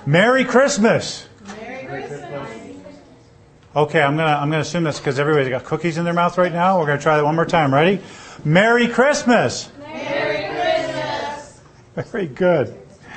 Merry Christmas. Merry Christmas. Okay, I'm gonna assume that's because everybody's got cookies in their mouth right now. We're gonna try that one more time. Ready? Merry Christmas. Merry Christmas. Very good.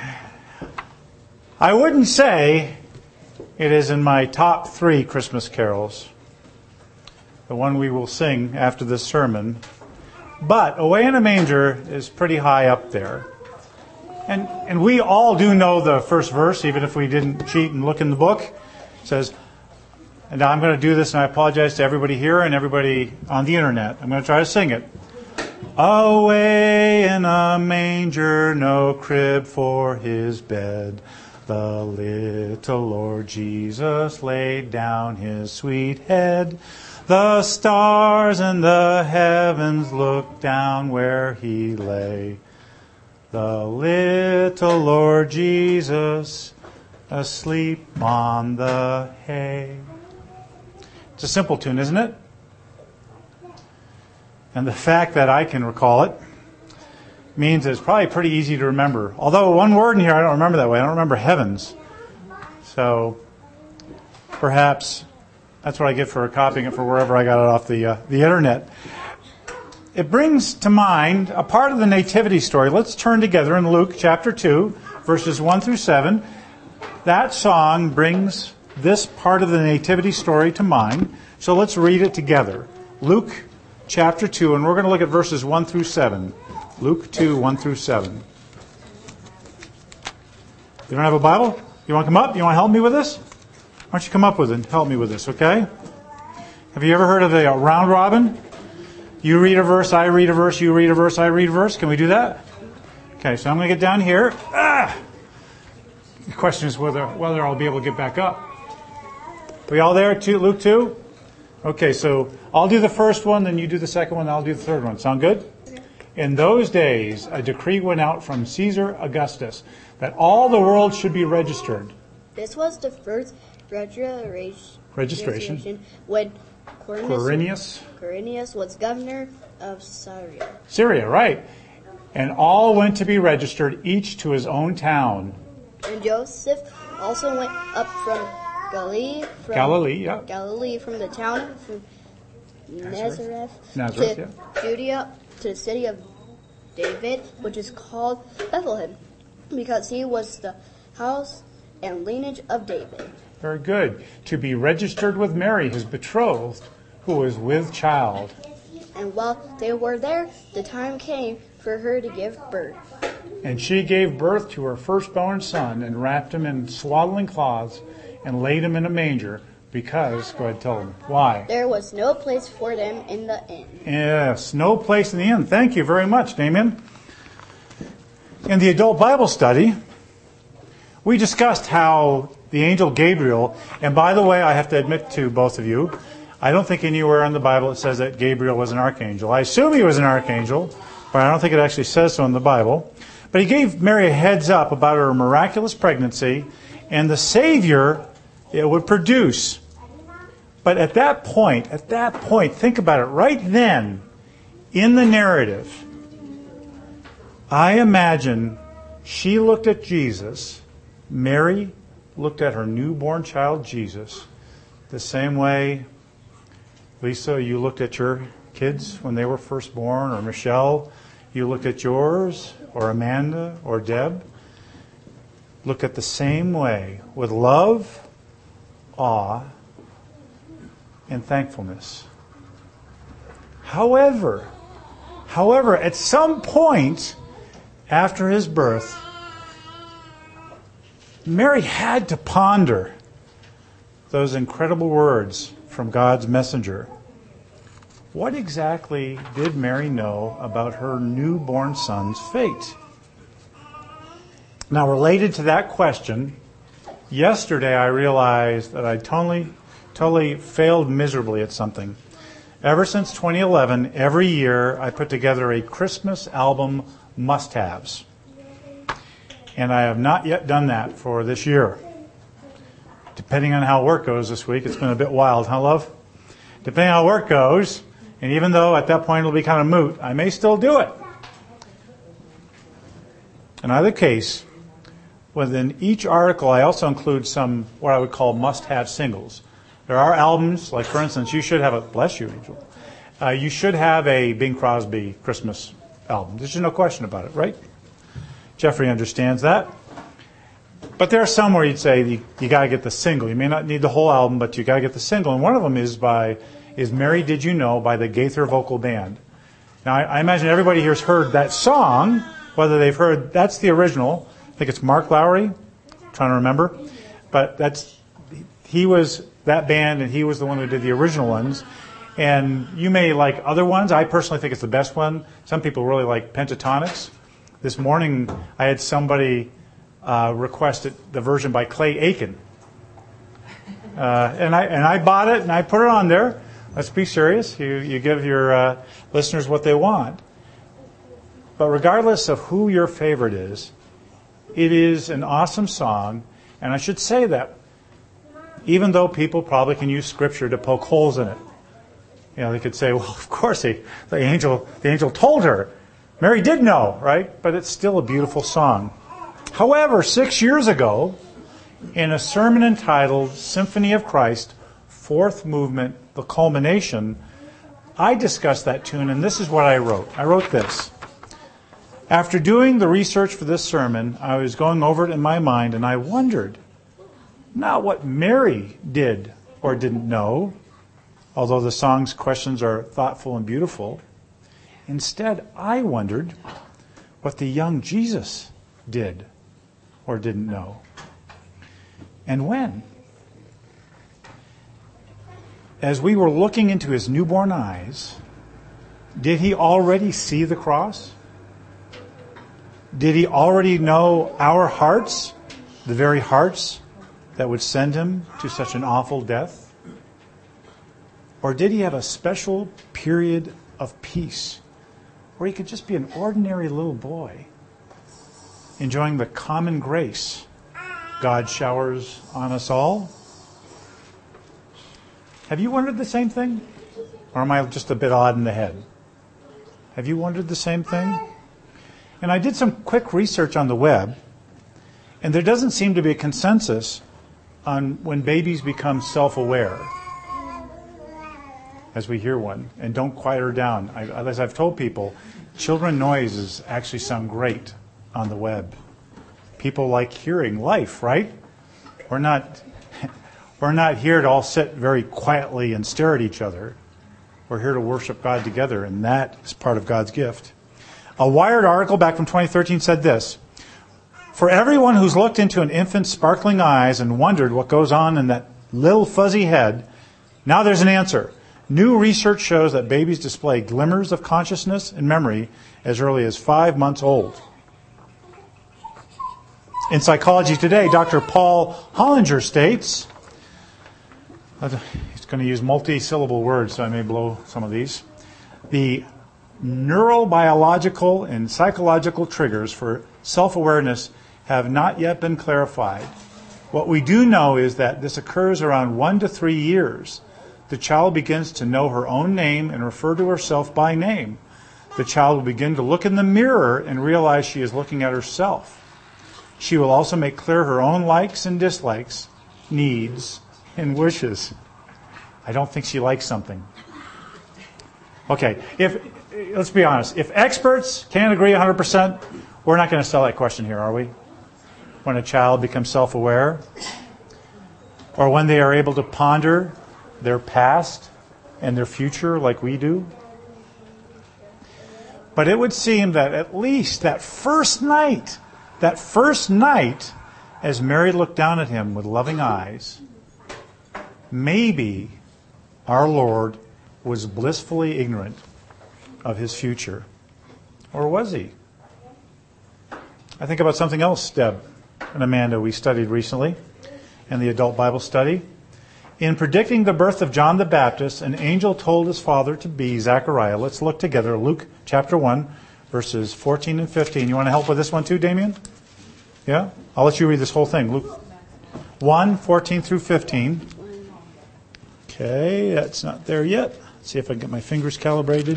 I wouldn't say it is in my top 3 Christmas carols, the one we will sing after this sermon, but Away in a Manger is pretty high up there. And we all do know the first verse, even if we didn't cheat and look in the book. It says, and now I'm going to do this, and I apologize to everybody here and everybody on the internet. I'm going to try to sing it. Away in a manger, no crib for his bed, the little Lord Jesus laid down his sweet head. The stars in the heavens looked down where he lay. The little Lord Jesus asleep on the hay. It's a simple tune, isn't it? And the fact that I can recall it means it's probably pretty easy to remember. Although one word in here I don't remember that way. I don't remember heavens. So perhaps that's what I get for copying it for wherever I got it off the internet. It brings to mind a part of the nativity story. Let's turn together in Luke chapter 2, verses 1 through 7. That song brings this part of the nativity story to mind. So let's read it together. Luke chapter 2, and we're going to look at verses 1 through 7. Luke 2, 1 through 7. You don't have a Bible? You want to come up? You want to help me with this? Why don't you come up with it and help me with this, okay? Have you ever heard of the round robin? You read a verse, I read a verse, you read a verse, I read a verse. Can we do that? Okay, so I'm going to get down here. The question is whether I'll be able to get back up. Are we all there? Luke 2? Okay, so I'll do the first one, then you do the second one, then I'll do the third one. Sound good? In those days, a decree went out from Caesar Augustus that all the world should be registered. This was the first registration when Quirinius was governor of Syria. Syria, right. And all went to be registered, each to his own town. And Joseph also went up from Galilee, from the town of Nazareth to Judea, to the city of David, which is called Bethlehem, because he was the house and lineage of David. Very good. To be registered with Mary, his betrothed, who was with child. And while they were there, the time came for her to give birth. And she gave birth to her firstborn son and wrapped him in swaddling cloths and laid him in a manger because, go ahead, tell them, why? There was no place for them in the inn. Yes, no place in the inn. Thank you very much, Damien. In the adult Bible study, we discussed how the angel Gabriel, and by the way, I have to admit to both of you, I don't think anywhere in the Bible it says that Gabriel was an archangel. I assume he was an archangel, but I don't think it actually says so in the Bible. But he gave Mary a heads up about her miraculous pregnancy and the Savior it would produce. But at that point, think about it, right then, in the narrative, I imagine she looked at Jesus, Mary looked at her newborn child Jesus, the same way, Lisa, you looked at your kids when they were first born, or Michelle, you looked at yours, or Amanda, or Deb. Look at the same way, with love, awe, and thankfulness. However, at some point after his birth, Mary had to ponder those incredible words from God's messenger. What exactly did Mary know about her newborn son's fate? Now, related to that question, yesterday I realized that I totally failed miserably at something. Ever since 2011, every year I put together a Christmas album must-haves. And I have not yet done that for this year. Depending on how work goes this week, it's been a bit wild, huh, love? Depending on how work goes, and even though at that point it'll be kind of moot, I may still do it. In either case, within each article, I also include some what I would call must-have singles. There are albums, like for instance, you should have a, bless you, Angel, you should have a Bing Crosby Christmas album. There's no question about it, right? Jeffrey understands that. But there are some where you'd say you got to get the single. You may not need the whole album, but you got to get the single. And one of them is Mary Did You Know by the Gaither Vocal Band. Now, I imagine everybody here's heard that song, whether they've heard, that's the original. I think it's Mark Lowry, I'm trying to remember. But he was that band, and he was the one who did the original ones. And you may like other ones. I personally think it's the best one. Some people really like Pentatonix. This morning, I had somebody requested the version by Clay Aiken. And I bought it, and I put it on there. Let's be serious. You give your listeners what they want. But regardless of who your favorite is, it is an awesome song. And I should say that even though people probably can use Scripture to poke holes in it. You know, they could say, well, of course, the angel told her. Mary did know, right? But it's still a beautiful song. However, 6 years ago, in a sermon entitled Symphony of Christ, Fourth Movement, The Culmination, I discussed that tune, and this is what I wrote. I wrote this. After doing the research for this sermon, I was going over it in my mind, and I wondered, not what Mary did or didn't know, although the song's questions are thoughtful and beautiful. Instead, I wondered what the young Jesus did or didn't know. And when? As we were looking into his newborn eyes, did he already see the cross? Did he already know our hearts, the very hearts that would send him to such an awful death? Or did he have a special period of peace where he could just be an ordinary little boy, enjoying the common grace God showers on us all? Have you wondered the same thing? Or am I just a bit odd in the head? Have you wondered the same thing? And I did some quick research on the web, and there doesn't seem to be a consensus on when babies become self-aware, as we hear one, and don't quiet her down. As I've told people, children noises actually sound great on the web. People like hearing life, right? We're not here to all sit very quietly and stare at each other. We're here to worship God together, and that is part of God's gift. A Wired article back from 2013 said this: for everyone who's looked into an infant's sparkling eyes and wondered what goes on in that little fuzzy head, now there's an answer. New research shows that babies display glimmers of consciousness and memory as early as 5 months old. In Psychology Today, Dr. Paul Hollinger states, he's going to use multi-syllable words, so I may blow some of these, the neurobiological and psychological triggers for self-awareness have not yet been clarified. What we do know is that this occurs around 1 to 3 years. The child begins to know her own name and refer to herself by name. The child will begin to look in the mirror and realize she is looking at herself. She will also make clear her own likes and dislikes, needs, and wishes. I don't think she likes something. Okay, let's be honest. If experts can't agree 100%, we're not going to sell that question here, are we? When a child becomes self-aware, or when they are able to ponder their past and their future like we do. But it would seem that at least that first night, as Mary looked down at him with loving eyes, maybe our Lord was blissfully ignorant of his future. Or was he? I think about something else, Deb and Amanda, we studied recently in the adult Bible study. In predicting the birth of John the Baptist, an angel told his father to be Zechariah. Let's look together. Luke chapter 1, verses 14 and 15. You want to help with this one too, Damien? Yeah? I'll let you read this whole thing. Luke 1, 14 through 15. Okay, that's not there yet. Let's see if I can get my fingers calibrated.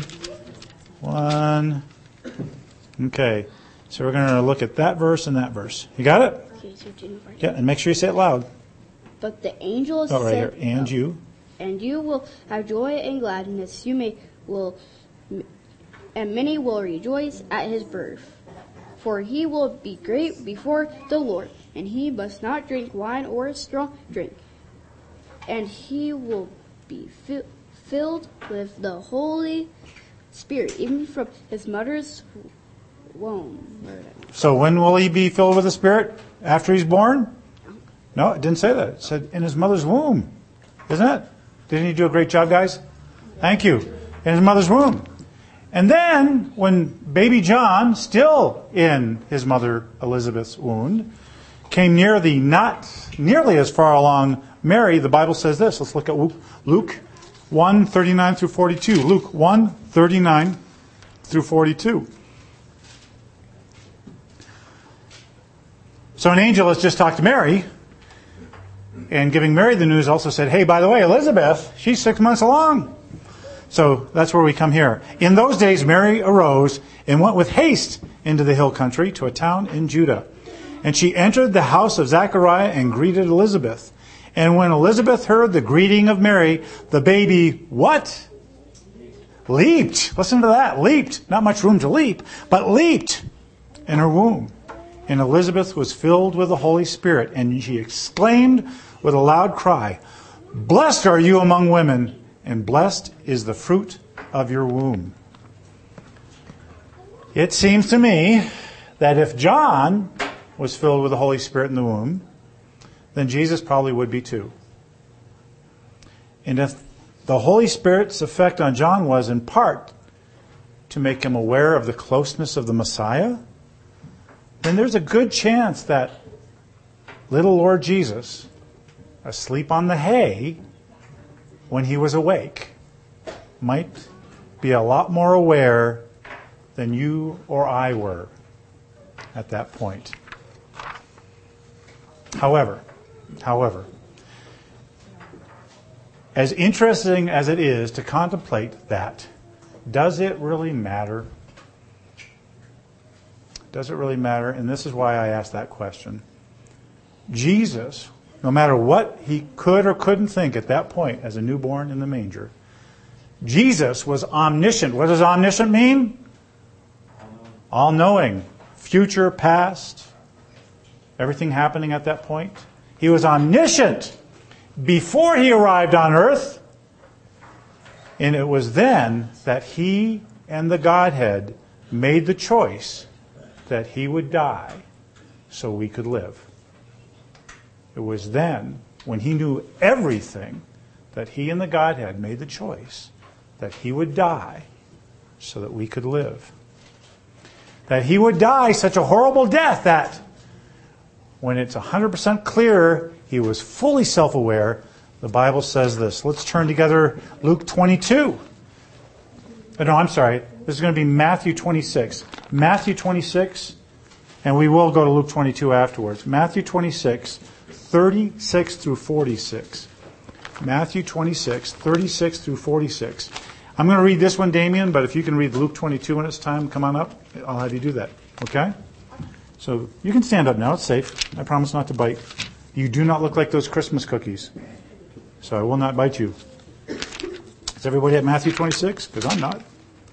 1. Okay, so we're going to look at that verse and that verse. You got it? Okay, so Jennifer. Yeah, and make sure you say it loud. But the angel right said, here. And you. And you will have joy and gladness. And many will rejoice at his birth. For he will be great before the Lord, and he must not drink wine or strong drink. And he will be filled with the Holy Spirit, even from his mother's womb. So when will he be filled with the Spirit? After he's born? No, it didn't say that. It said in his mother's womb. Isn't it? Didn't he do a great job, guys? Thank you. In his mother's womb. And then, when baby John, still in his mother Elizabeth's womb, came near the not nearly as far along Mary, the Bible says this. Let's look at Luke 1:39 through 42. Luke 1:39 through 42. So an angel has just talked to Mary, and giving Mary the news also said, hey, by the way, Elizabeth, she's 6 months along. So that's where we come here. In those days, Mary arose and went with haste into the hill country to a town in Judah. And she entered the house of Zechariah and greeted Elizabeth. And when Elizabeth heard the greeting of Mary, the baby, what? Leaped. Listen to that. Leaped. Not much room to leap, but leaped in her womb. And Elizabeth was filled with the Holy Spirit. And she exclaimed with a loud cry, blessed are you among women, and blessed is the fruit of your womb. It seems to me that if John was filled with the Holy Spirit in the womb, then Jesus probably would be too. And if the Holy Spirit's effect on John was in part to make him aware of the closeness of the Messiah, then there's a good chance that little Lord Jesus, asleep on the hay, when he was awake, might be a lot more aware than you or I were at that point. However, as interesting as it is to contemplate that, does it really matter? Does it really matter? And this is why I asked that question. Jesus, no matter what he could or couldn't think at that point as a newborn in the manger, Jesus was omniscient. What does omniscient mean? All-knowing. Future, past, everything happening at that point. He was omniscient before he arrived on earth. And it was then that he and the Godhead made the choice that he would die so we could live. It was then, when he knew everything, that he and the Godhead made the choice that he would die so that we could live. That he would die such a horrible death that when it's 100% clear he was fully self-aware, the Bible says this. Let's turn together Luke 22. No, I'm sorry. This is going to be Matthew 26. Matthew 26, and we will go to Luke 22 afterwards. Matthew 26, 36 through 46. Matthew 26, 36 through 46. I'm going to read this one, Damien, but if you can read Luke 22 when it's time, come on up. I'll have you do that. Okay? So you can stand up now. It's safe. I promise not to bite. You do not look like those Christmas cookies. So I will not bite you. Is everybody at Matthew 26? Because I'm not.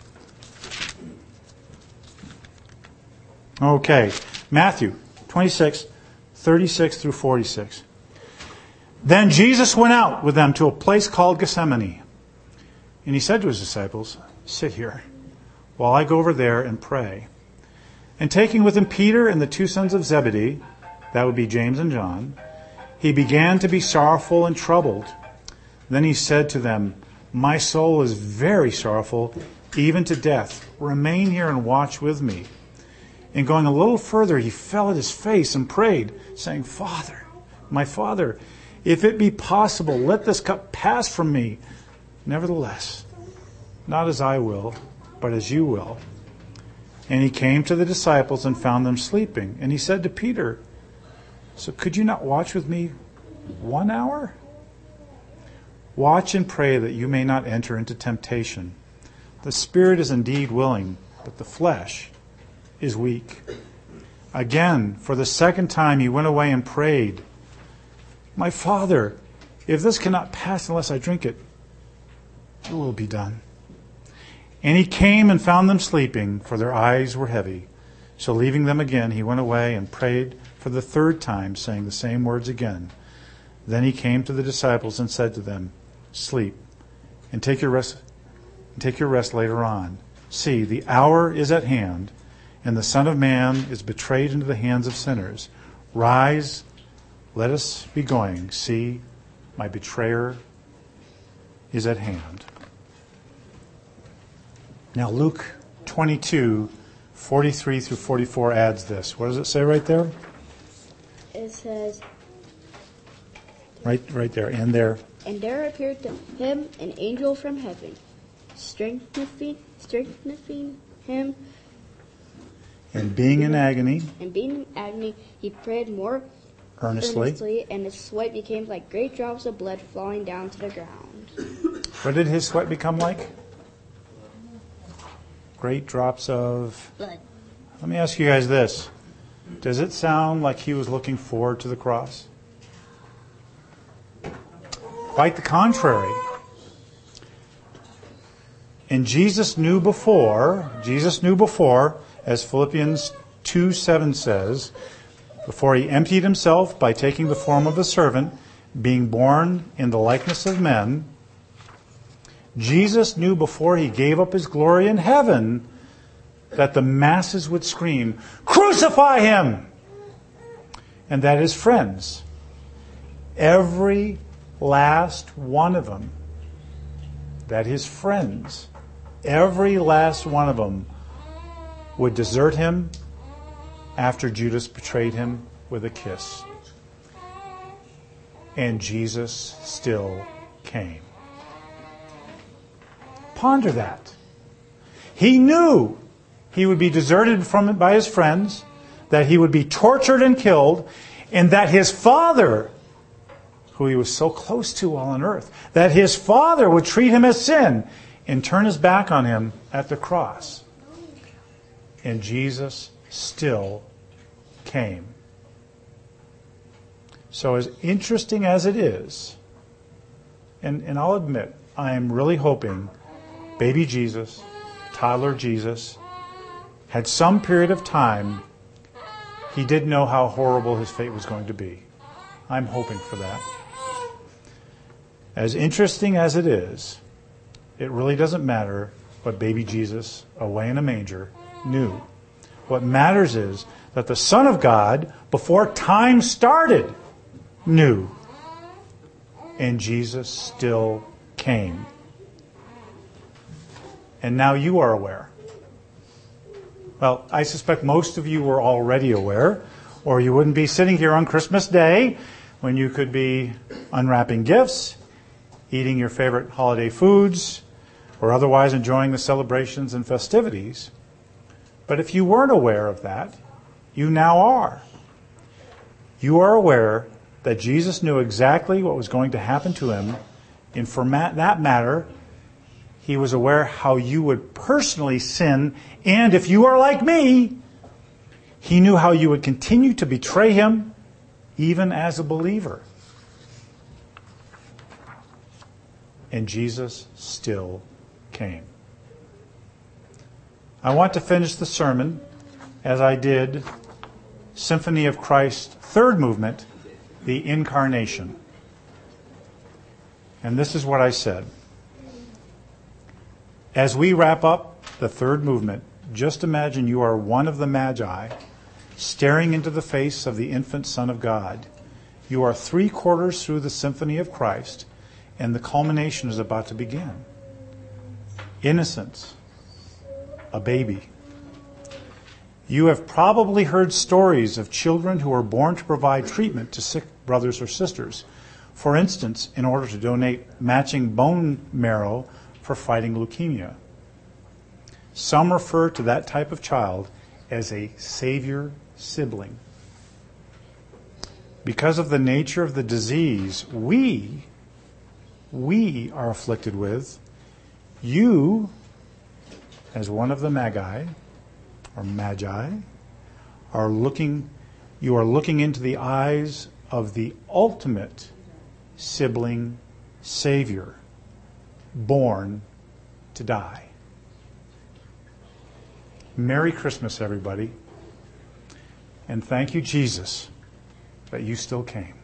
Okay. Matthew 26, 36 through 46. Then Jesus went out with them to a place called Gethsemane. And he said to his disciples, sit here while I go over there and pray. And taking with him Peter and the two sons of Zebedee, that would be James and John, he began to be sorrowful and troubled. Then he said to them, my soul is very sorrowful, even to death. Remain here and watch with me. And going a little further, he fell at his face and prayed, saying, Father, my Father, if it be possible, let this cup pass from me. Nevertheless, not as I will, but as you will. And he came to the disciples and found them sleeping. And he said to Peter, so could you not watch with me 1 hour? Watch and pray that you may not enter into temptation. The spirit is indeed willing, but the flesh is weak. Again, for the second time, he went away and prayed, "My Father, if this cannot pass unless I drink it, your will be done." And he came and found them sleeping, for their eyes were heavy. So leaving them again, he went away and prayed for the third time, saying the same words again. Then he came to the disciples and said to them, "Sleep, and take your rest later on. See, the hour is at hand, and the Son of Man is betrayed into the hands of sinners. Rise, let us be going. See, my betrayer is at hand." Now Luke 22:43 through 44 adds this. What does it say right there? It says, Right there, and there. "And there appeared to him an angel from heaven, strengthening him. And being in agony, he prayed more earnestly, and his sweat became like great drops of blood falling down to the ground." What did his sweat become like? Great drops of blood. Let me ask you guys this. Does it sound like he was looking forward to the cross? Quite the contrary. And Jesus knew before, as Philippians 2:7 says, before he emptied himself by taking the form of a servant, being born in the likeness of men, Jesus knew before he gave up his glory in heaven that the masses would scream, "Crucify him!" And that his friends, every last one of them, would desert him after Judas betrayed him with a kiss. And Jesus still came. Ponder that. He knew he would be deserted by his friends, that he would be tortured and killed, and that his Father, who he was so close to while on earth, that his Father would treat him as sin and turn his back on him at the cross. And Jesus still came. So as interesting as it is, and I'll admit, I am really hoping baby Jesus, toddler Jesus, had some period of time he didn't know how horrible his fate was going to be. I'm hoping for that. As interesting as it is, it really doesn't matter what baby Jesus, away in a manger, knew. What matters is that the Son of God, before time started, knew. And Jesus still came. And now you are aware. Well, I suspect most of you were already aware, or you wouldn't be sitting here on Christmas Day when you could be unwrapping gifts, eating your favorite holiday foods, or otherwise enjoying the celebrations and festivities. But if you weren't aware of that, you now are. You are aware that Jesus knew exactly what was going to happen to him, and for that matter, he was aware how you would personally sin, and if you are like me, he knew how you would continue to betray him even as a believer. And Jesus still came. I want to finish the sermon as I did Symphony of Christ, third movement, the Incarnation. And this is what I said. As we wrap up the third movement, just imagine you are one of the Magi staring into the face of the infant Son of God. You are 3/4 through the Symphony of Christ, and the culmination is about to begin. Innocence, a baby. You have probably heard stories of children who are born to provide treatment to sick brothers or sisters. For instance, in order to donate matching bone marrow for fighting leukemia. Some refer to that type of child as a savior sibling. Because of the nature of the disease we are afflicted with, you, as one of the Magi, you are looking into the eyes of the ultimate sibling Savior, born to die. Merry Christmas, everybody. And thank you, Jesus, that you still came.